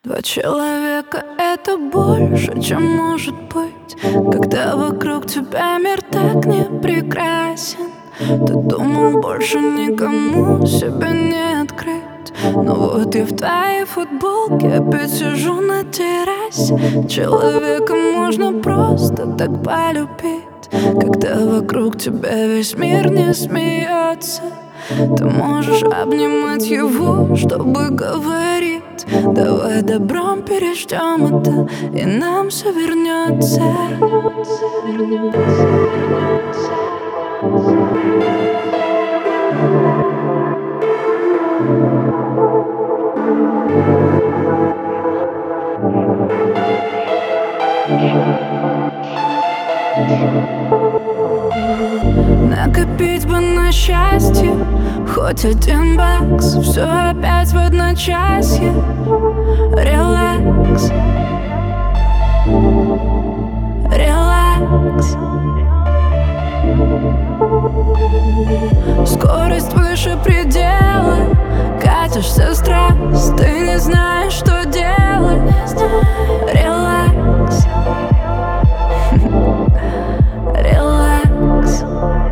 Два человека — это больше, чем может быть, когда вокруг тебя мир так не прекрасен. Ты думал, больше никому себя не открыть, но вот я в твоей футболке опять сижу на террасе. Человека можно просто так полюбить, когда вокруг тебя весь мир не смеется. Ты можешь обнимать его, чтобы говорить: давай добром переждем это, и нам все вернется. Накопить бы на счастье хоть $1, все опять в одночасье. Релакс, релакс. Скорость выше предела, катишься страсть, ты не знаешь, что делать. Релакс, релакс.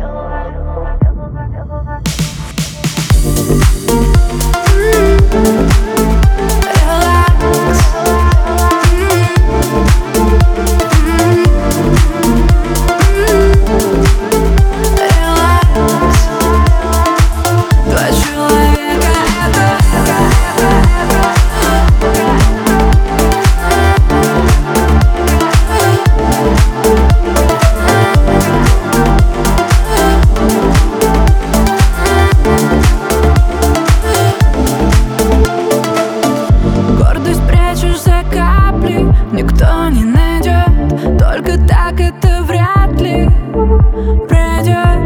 Никто не найдет, только так это вряд ли пройдет.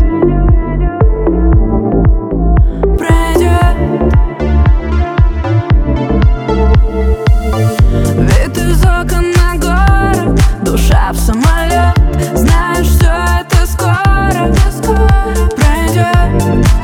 Вид из окон на город, душа в самолет. Знаешь, все это скоро пройдет.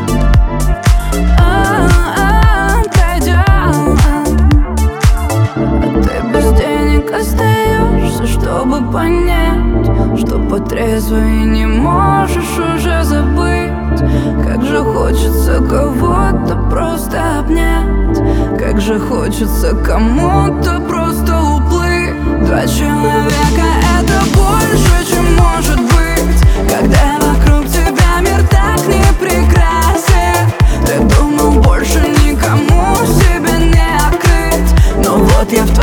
Остаешься, чтобы понять, что по трезвой не можешь уже забыть. Как же хочется кого-то просто обнять, как же хочется кому-то просто уплыть. Два человека — это больше, чем может быть, когда вокруг тебя мир так не прекрасен. Ты думал, больше никому себя не открыть, но вот я в